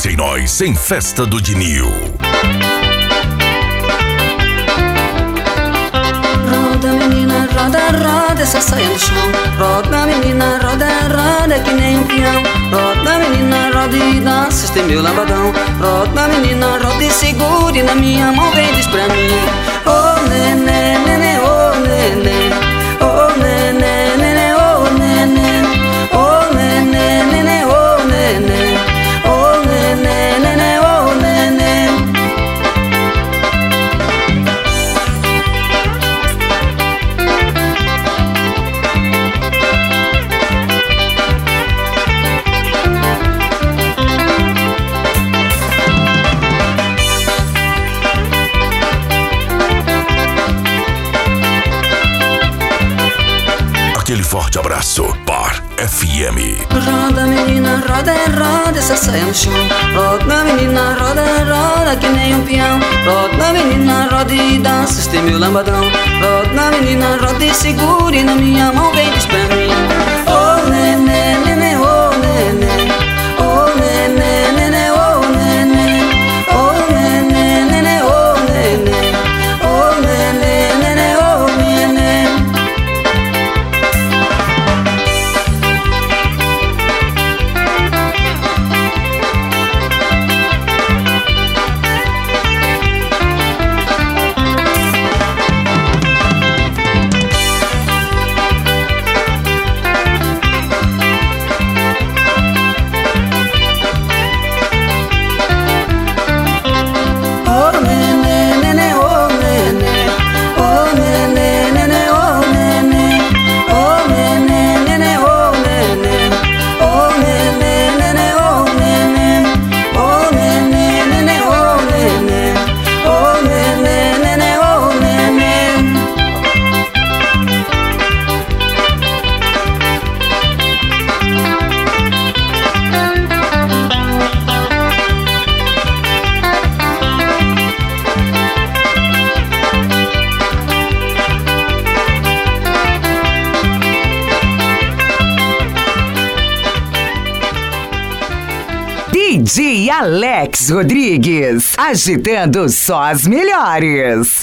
Sem Nós, sem Festa do Dinil. Roda menina, roda, roda essa saia no chão. Roda menina, roda que nem um peão. Roda menina, roda e dança este meu lambadão. Roda menina, roda e segure na minha mão, vem diz pra mim. Oh nenê, nenê, oh nenê. Oh nenê, nenê, oh nenê. Oh nenê, nenê, oh nenê. Oh nenê, nenê, oh nenê. Aquele forte abraço, Par FM. Roda menina, roda essa saia no chão. Roda menina, roda que nem um peão. Roda menina, roda e dança este meu lambadão. Roda menina, roda e segure na minha mão, vem diz pra mim. Oh nenê, nenê, oh nenê. Oh nenê, nenê, oh nenê. Oh nenê, nenê, oh nenê. Oh nenê, nenê, oh nenê. DJ Alex Rodrigues, agitando só as melhores.